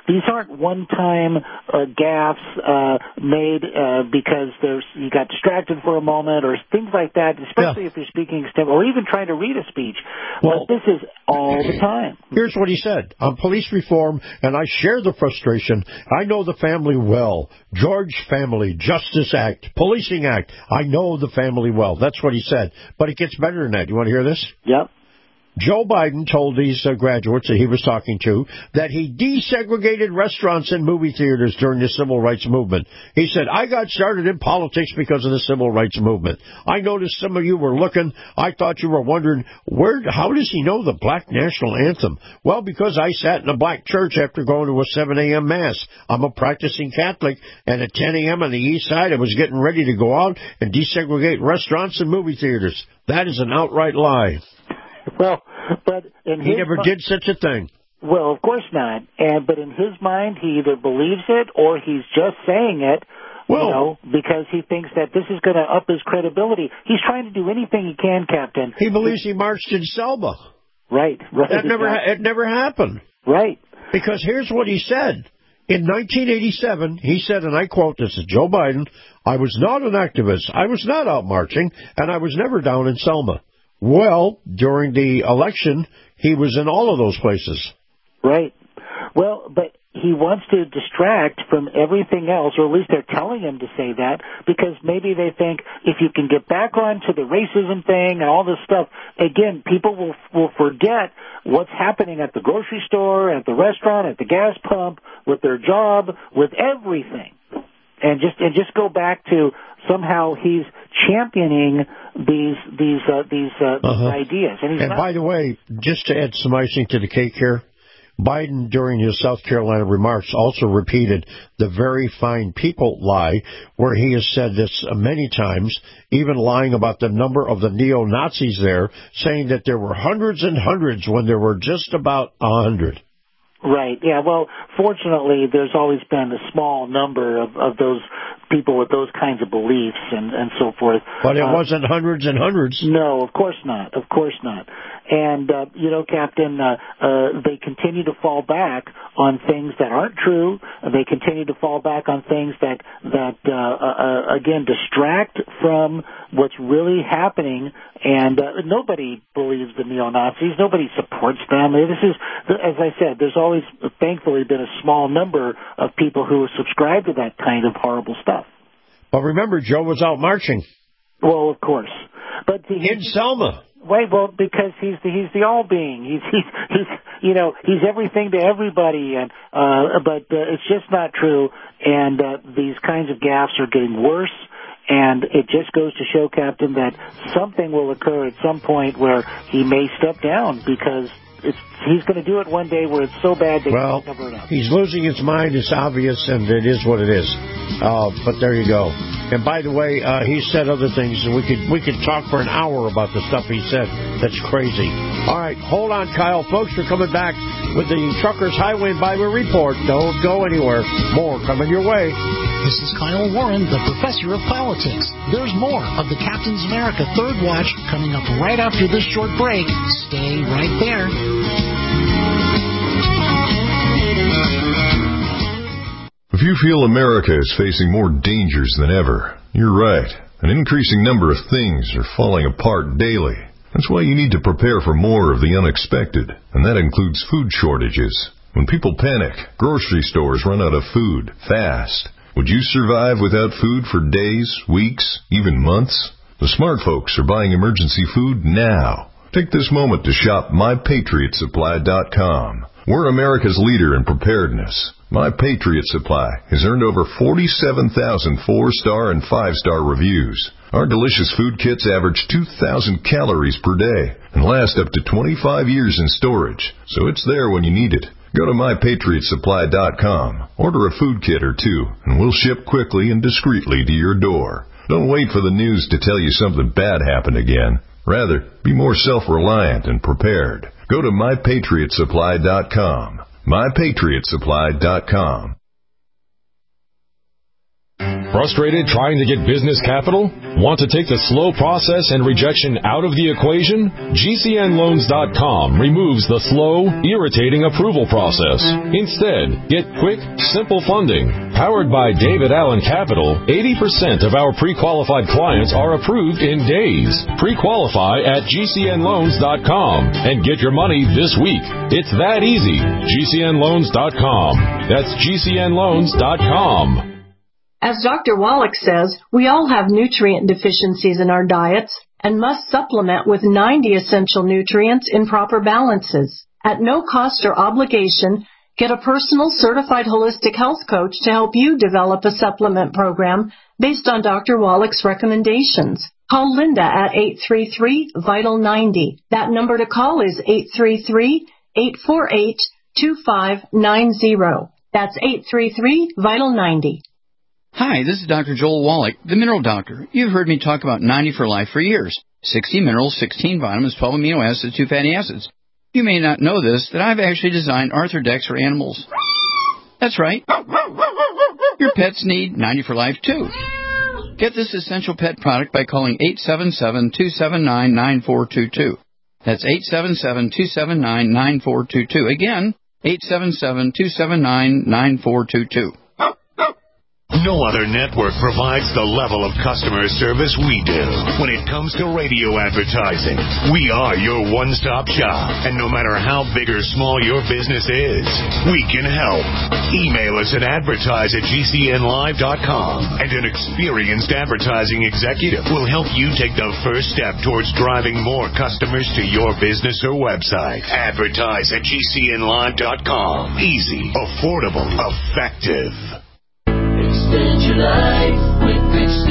these aren't one-time uh, gaffes uh, made uh, because there's you got distracted for a moment or things like that, especially yeah. if you're speaking extemporaneously or even trying to read a speech. Well, but this is all the time. Here's what he said. On police reform, and I share the frustration. I know the family well. George Family, Justice Act, Policing Act. I know the family well. That's what he said. But it gets better than that. You want to hear this? Yep. Joe Biden told these uh, graduates that he was talking to that he desegregated restaurants and movie theaters during the civil rights movement. He said, I got started in politics because of the civil rights movement. I noticed some of you were looking. I thought you were wondering, where? how does he know the black national anthem? Well, because I sat in a black church after going to a seven a.m. Mass. I'm a practicing Catholic, and at ten a.m. on the east side, I was getting ready to go out and desegregate restaurants and movie theaters. That is an outright lie. Well, but in he his never mi- did such a thing. Well, of course not. And but in his mind, he either believes it or he's just saying it. Well, you know, because he thinks that this is going to up his credibility. He's trying to do anything he can, Captain. He believes he marched in Selma. Right, right. That never, ha- it never happened. Right. Because here's what he said. In nineteen eighty-seven, he said, and I quote, this is Joe Biden, I was not an activist, I was not out marching, and I was never down in Selma. Well, during the election, he was in all of those places. Right. Well, but he wants to distract from everything else, or at least they're telling him to say that, because maybe they think if you can get back onto the racism thing and all this stuff, again, people will will forget what's happening at the grocery store, at the restaurant, at the gas pump, with their job, with everything. And just and just go back to somehow he's championing these these uh, these, uh, uh-huh. these ideas. And, he's and not- by the way, just to add some icing to the cake here, Biden, during his South Carolina remarks, also repeated the very fine people lie, where he has said this many times, even lying about the number of the neo-Nazis there, saying that there were hundreds and hundreds when there were just about a hundred. Right, yeah, well, fortunately, there's always been a small number of, of those people with those kinds of beliefs and, and so forth. But it uh, wasn't hundreds and hundreds. No, of course not, of course not. And, uh, you know, Captain, uh, uh, they continue to fall back on things that aren't true. They continue to fall back on things that, that uh, uh, again, distract from what's really happening. And uh, nobody believes the neo-Nazis. Nobody supports them. This is, as I said, there's always, thankfully, been a small number of people who subscribe to that kind of horrible stuff. But remember, Joe was out marching. Well, of course. But the, in Selma. Wait, well, because he's the, he's the all-being. He's he's he's you know he's everything to everybody, and uh, but uh, it's just not true. And uh, these kinds of gaffes are getting worse. And it just goes to show, Captain, that something will occur at some point where he may step down because it's, he's going to do it one day where it's so bad they well, can't cover it up. He's losing his mind. It's obvious, and it is what it is. Uh, but there you go. And by the way, uh, he said other things, and we could we could talk for an hour about the stuff he said. That's crazy. All right, hold on, Kyle. Folks, we're coming back with the Truckers Highway and Byway Report. Don't go anywhere. More coming your way. This is Kyle Warren, the professor of politics. There's more of the Captain's America Third Watch coming up right after this short break. Stay right there. If you feel America is facing more dangers than ever, you're right. An increasing number of things are falling apart daily. That's why you need to prepare for more of the unexpected, and that includes food shortages. When people panic, grocery stores run out of food fast. Would you survive without food for days, weeks, even months? The smart folks are buying emergency food now. Take this moment to shop my patriot supply dot com. We're America's leader in preparedness. My Patriot Supply has earned over forty-seven thousand four-star and five-star reviews. Our delicious food kits average two thousand calories per day and last up to twenty-five years in storage, so it's there when you need it. Go to my patriot supply dot com, order a food kit or two, and we'll ship quickly and discreetly to your door. Don't wait for the news to tell you something bad happened again. Rather, be more self-reliant and prepared. Go to my patriot supply dot com. my patriot supply dot com. Frustrated trying to get business capital? Want to take the slow process and rejection out of the equation? G C N loans dot com removes the slow, irritating approval process. Instead, get quick, simple funding. Powered by David Allen Capital, eighty percent of our pre-qualified clients are approved in days. Pre-qualify at G C N loans dot com and get your money this week. It's that easy. G C N loans dot com. That's G C N loans dot com. As Doctor Wallach says, we all have nutrient deficiencies in our diets and must supplement with ninety essential nutrients in proper balances. At no cost or obligation, get a personal certified holistic health coach to help you develop a supplement program based on Doctor Wallach's recommendations. Call Linda at eight three three, vital ninety. That number to call is eight three three, eight four eight, two five nine zero. That's eight three three, vital ninety. Hi, this is Doctor Joel Wallach, the Mineral Doctor. You've heard me talk about ninety for Life for years. sixty minerals, sixteen vitamins, twelve amino acids, two fatty acids. You may not know this, that I've actually designed Arthrodex for animals. That's right. Your pets need ninety for Life, too. Get this essential pet product by calling eight seven seven, two seven nine, nine four two two. That's eight seven seven, two seven nine, nine four two two. Again, eight seven seven, two seven nine, nine four two two. No other network provides the level of customer service we do. When it comes to radio advertising, we are your one-stop shop. And no matter how big or small your business is, we can help. Email us at advertise at G C N live dot com, and an experienced advertising executive will help you take the first step towards driving more customers to your business or website. Advertise at G C N live dot com. Easy, affordable, effective. Extend your life with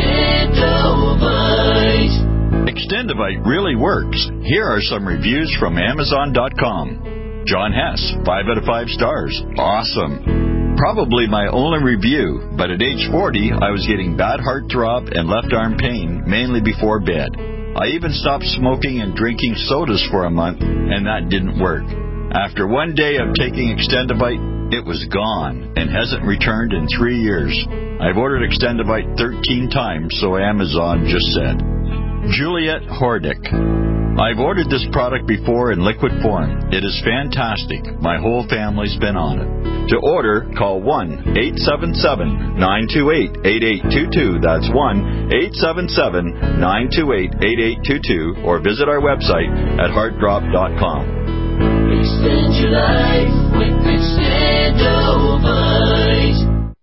Extendovite. Extendovite really works. Here are some reviews from Amazon dot com. John Hess, five out of five stars. Awesome. Probably my only review, but at age forty, I was getting bad heart throb and left arm pain, mainly before bed. I even stopped smoking and drinking sodas for a month, and that didn't work. After one day of taking Extendovite, it was gone and hasn't returned in three years. I've ordered Extendovite thirteen times, so Amazon just said. Juliet Hordick. I've ordered this product before in liquid form. It is fantastic. My whole family's been on it. To order, call one eight seven seven, nine two eight, eight eight two two. That's one eight seven seven, nine two eight, eight eight two two, or visit our website at heart drop dot com. Extend your life with Extendovite.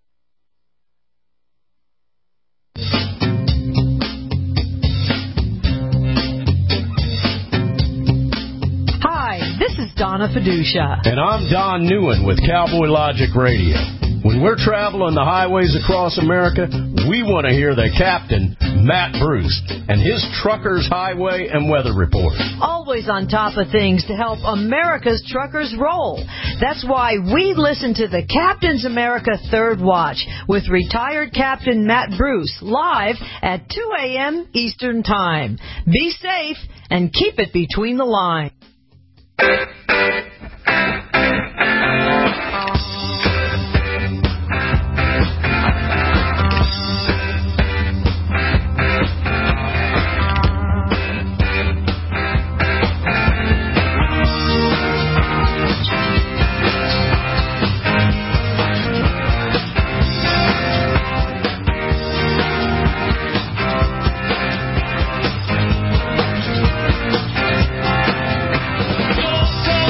Hi, this is Donna Fiducia. And I'm Don Newen with Cowboy Logic Radio. When we're traveling the highways across America, we want to hear the captain, Matt Bruce, and his Truckers Highway and Weather Report. Always on top of things to help America's truckers roll. That's why we listen to the Captain's America Third Watch with retired Captain Matt Bruce live at two a.m. Eastern Time. Be safe and keep it between the lines. Go, go!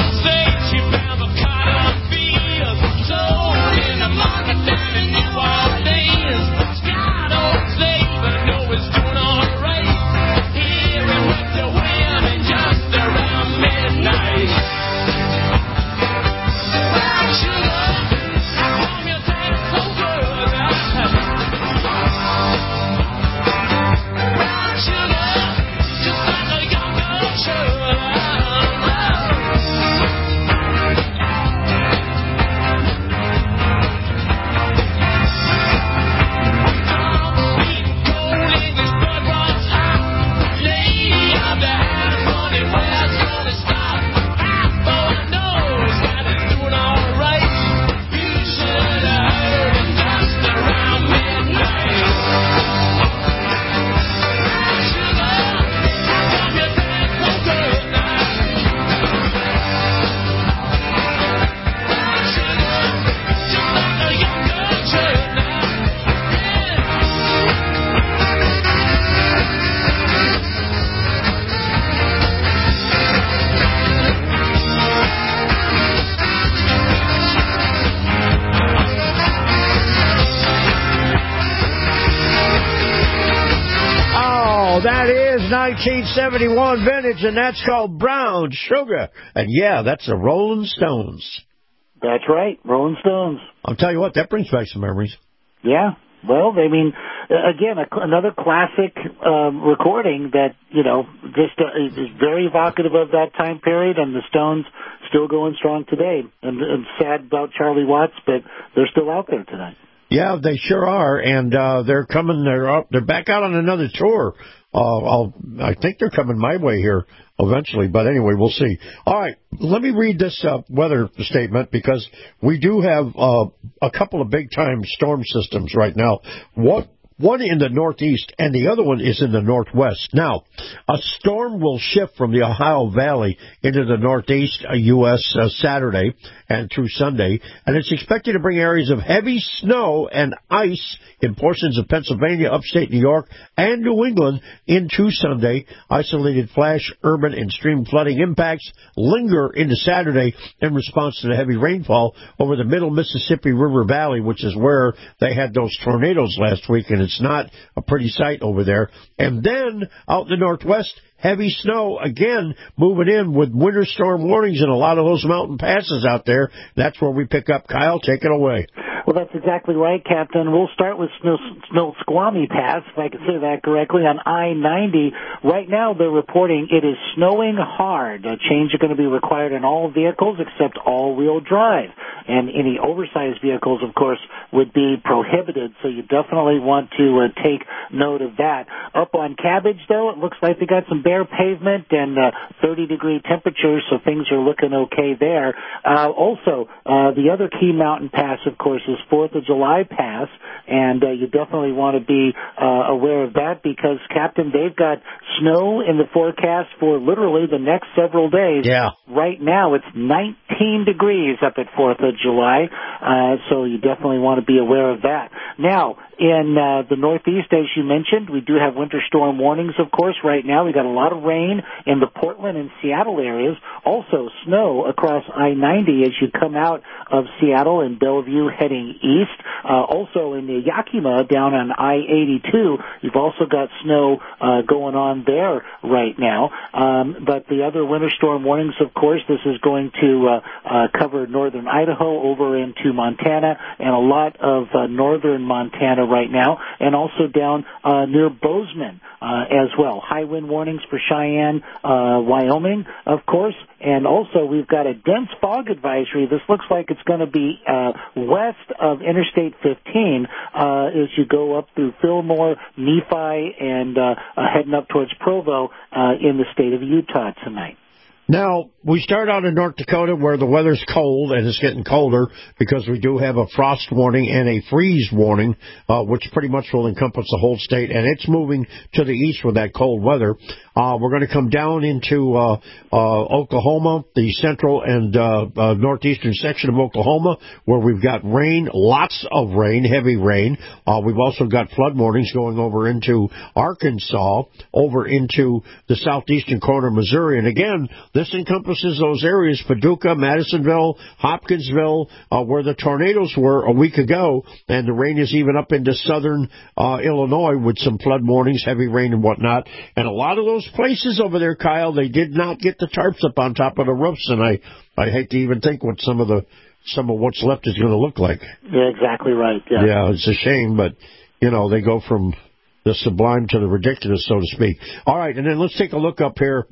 nineteen seventy-one vintage, and that's called Brown Sugar. And yeah, that's the Rolling Stones. That's right, Rolling Stones. I'll tell you what, that brings back some memories. Yeah. Well, I mean, again, a, another classic um, recording that, you know, just uh, is very evocative of that time period, and the Stones still going strong today. And, and sad about Charlie Watts, but they're still out there tonight. Yeah, they sure are, and uh, they're coming. They're up. They're back out on another tour. Uh, I'll, I think they're coming my way here eventually, but anyway, we'll see. All right, let me read this uh, weather statement because we do have uh, a couple of big-time storm systems right now. What? One in the northeast, and the other one is in the northwest. Now, a storm will shift from the Ohio Valley into the northeast uh, U S Uh, Saturday and through Sunday, and it's expected to bring areas of heavy snow and ice in portions of Pennsylvania, upstate New York, and New England into Sunday. Isolated flash, urban, and stream flooding impacts linger into Saturday in response to the heavy rainfall over the middle Mississippi River Valley, which is where they had those tornadoes last week, and it's not a pretty sight over there. And then out in the northwest, heavy snow again moving in with winter storm warnings in a lot of those mountain passes out there. That's where we pick up. Kyle, take it away. Well, that's exactly right, Captain. We'll start with Snow, Snow Squamish Pass, if I can say that correctly, on I ninety. Right now, they're reporting it is snowing hard. A change is going to be required in all vehicles except all-wheel drive. And any oversized vehicles, of course, would be prohibited, so you definitely want to uh, take note of that. Up on Cabbage, though, it looks like they got some bare pavement and uh, thirty-degree temperatures, so things are looking okay there. Uh, also, uh, the other key mountain pass, of course, is fourth of July Pass, and uh, you definitely want to be uh, aware of that because, Captain, they've got snow in the forecast for literally the next several days. Yeah. Right now, it's nineteen degrees up at fourth of July, uh, so you definitely want to be aware of that. Now, in uh, the Northeast, as you mentioned, we do have winter storm warnings, of course, right now. We got a lot of rain in the Portland and Seattle areas. Also, snow across I ninety as you come out of Seattle and Bellevue heading east. Uh, also in the Yakima down on I eighty-two, you've also got snow uh, going on there right now. Um, but the other winter storm warnings, of course, this is going to uh, uh, cover northern Idaho over into Montana and a lot of uh, northern Montana right now, and also down uh, near Bozeman uh, as well. High wind warnings for Cheyenne, uh, Wyoming, of course, and also we've got a dense fog advisory. This looks like it's going to be uh, west of Interstate fifteen uh, as you go up through Fillmore, Nephi, and uh, uh, heading up towards Provo uh, in the state of Utah tonight. Now, we start out in North Dakota where the weather's cold and it's getting colder because we do have a frost warning and a freeze warning, uh, which pretty much will encompass the whole state, and it's moving to the east with that cold weather. Uh, we're going to come down into uh, uh, Oklahoma, the central and uh, uh, northeastern section of Oklahoma, where we've got rain, lots of rain, heavy rain. Uh, we've also got flood warnings going over into Arkansas, over into the southeastern corner of Missouri. And again, this encompasses those areas, Paducah, Madisonville, Hopkinsville, uh, where the tornadoes were a week ago, and the rain is even up into southern uh, Illinois with some flood warnings, heavy rain and whatnot. And a lot of those places over there, Kyle, they did not get the tarps up on top of the roofs, and I, I hate to even think what some of the some of what's left is going to look like. Yeah, exactly right. Yeah. yeah, it's a shame, but, you know, they go from the sublime to the ridiculous, so to speak. All right, and then let's take a look up here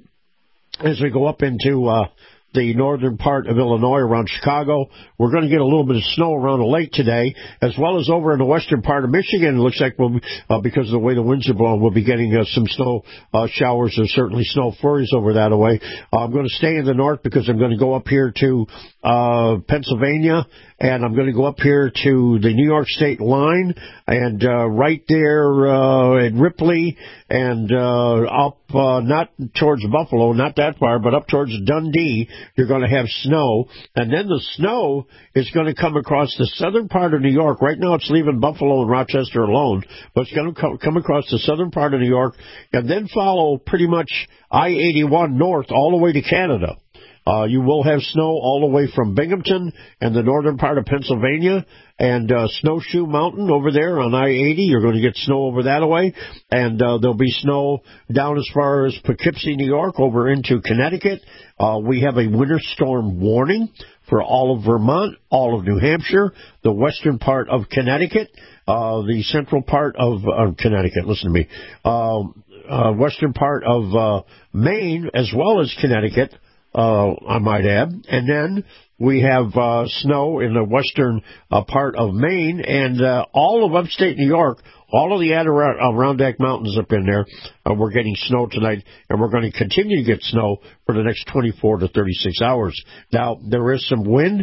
as we go up into uh, the northern part of Illinois around Chicago. We're going to get a little bit of snow around the lake today, as well as over in the western part of Michigan. It looks like we'll, uh, because of the way the winds are blowing, we'll be getting uh, some snow uh, showers or certainly snow flurries over that way. Uh, I'm going to stay in the north because I'm going to go up here to uh, Pennsylvania, and I'm going to go up here to the New York State line, and uh, right there uh, in Ripley, and uh, up uh, not towards Buffalo, not that far, but up towards Dundee, you're going to have snow. And then the snow is going to come across the southern part of New York. Right now it's leaving Buffalo and Rochester alone, but it's going to come, come across the southern part of New York and then follow pretty much I eighty-one north all the way to Canada. Uh, you will have snow all the way from Binghamton and the northern part of Pennsylvania and uh, Snowshoe Mountain over there on I eighty. You're going to get snow over that way. And uh, there'll be snow down as far as Poughkeepsie, New York, over into Connecticut. Uh, we have a winter storm warning for all of Vermont, all of New Hampshire, the western part of Connecticut, uh, the central part of uh, Connecticut, listen to me, uh, uh, western part of uh, Maine, as well as Connecticut, uh, I might add. And then we have uh, snow in the western uh, part of Maine and uh, all of upstate New York. All of the Adirondack Mountains up in there, uh, we're getting snow tonight, and we're going to continue to get snow for the next twenty-four to thirty-six hours. Now, there is some wind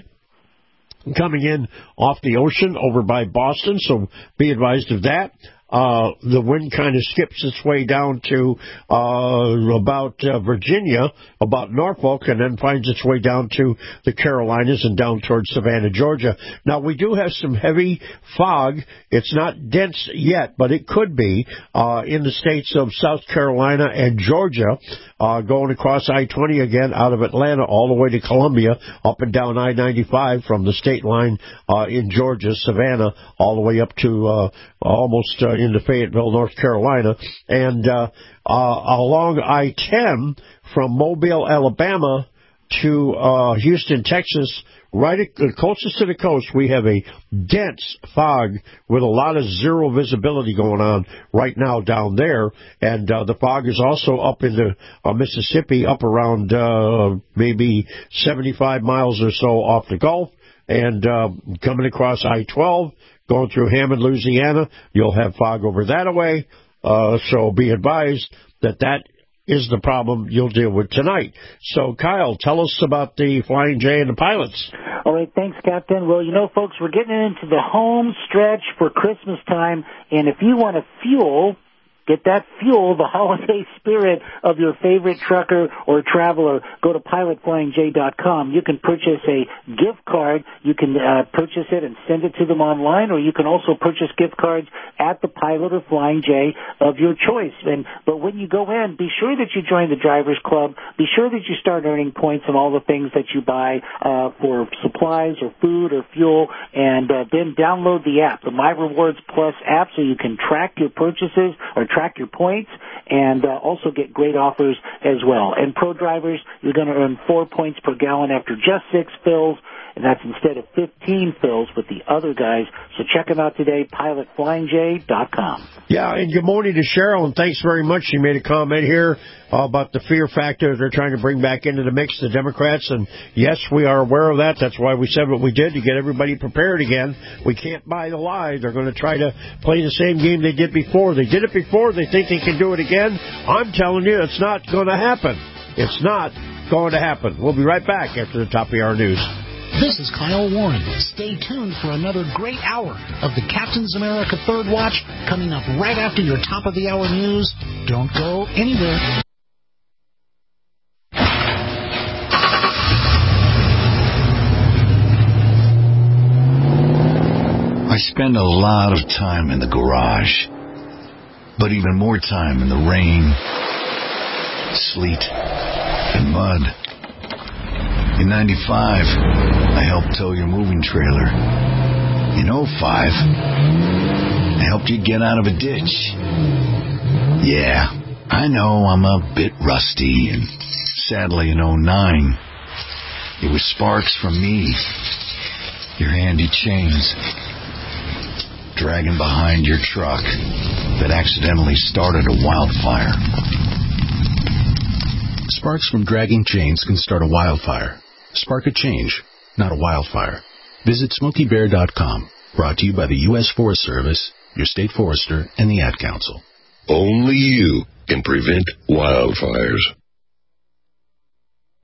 coming in off the ocean over by Boston, so be advised of that. Uh, the wind kind of skips its way down to uh, about uh, Virginia, about Norfolk, and then finds its way down to the Carolinas and down towards Savannah, Georgia. Now, we do have some heavy fog. It's not dense yet, but it could be uh, in the states of South Carolina and Georgia, uh, going across I twenty again out of Atlanta all the way to Columbia, up and down I ninety-five from the state line uh, in Georgia, Savannah, all the way up to uh, almost uh, into Fayetteville, North Carolina, and uh, uh, along I ten from Mobile, Alabama to uh, Houston, Texas, right at, uh, closest to the coast, we have a dense fog with a lot of zero visibility going on right now down there, and uh, the fog is also up in the uh, Mississippi, up around uh, maybe seventy-five miles or so off the Gulf, and uh, coming across I twelve, going through Hammond, Louisiana, you'll have fog over that away, uh, so be advised that that is the problem you'll deal with tonight. So, Kyle, tell us about the Flying J and the pilots. All right, thanks, Captain. Well, you know, folks, we're getting into the home stretch for Christmas time, and if you want to fuel... Get that fuel, the holiday spirit of your favorite trucker or traveler. Go to pilot flying j dot com. You can purchase a gift card. You can uh, purchase it and send it to them online, or you can also purchase gift cards at the Pilot or Flying J of your choice. And but when you go in, be sure that you join the Drivers Club. Be sure that you start earning points on all the things that you buy uh, for supplies or food or fuel, and uh, then download the app, the My Rewards Plus app, so you can track your purchases or track your points, and uh, also get great offers as well. And pro drivers, you're going to earn four points per gallon after just six fills, and that's instead of fifteen fills with the other guys. So check them out today, pilot flying j dot com. Yeah, and good morning to Cheryl, and thanks very much. She made a comment here uh, about the fear factor they're trying to bring back into the mix, the Democrats, and yes, we are aware of that. That's why we said what we did, to get everybody prepared again. We can't buy the lie. They're going to try to play the same game they did before. They did it before. They think they can do it again. I'm telling you, it's not going to happen. It's not going to happen. We'll be right back after the top of our news. This is Kyle Warren. Stay tuned for another great hour of the Captain's America Third Watch coming up right after your top of the hour news. Don't go anywhere. I spend a lot of time in the garage, but even more time in the rain, sleet, and mud. In ninety-five, I helped tow your moving trailer. In oh five, I helped you get out of a ditch. Yeah, I know I'm a bit rusty, and sadly in oh nine, it was sparks from me, your handy chains, dragging behind your truck that accidentally started a wildfire. Sparks from dragging chains can start a wildfire. Spark a change, not a wildfire. Visit Smokey Bear dot com. Brought to you by the U S Forest Service, your state forester, and the Ad Council. Only you can prevent wildfires.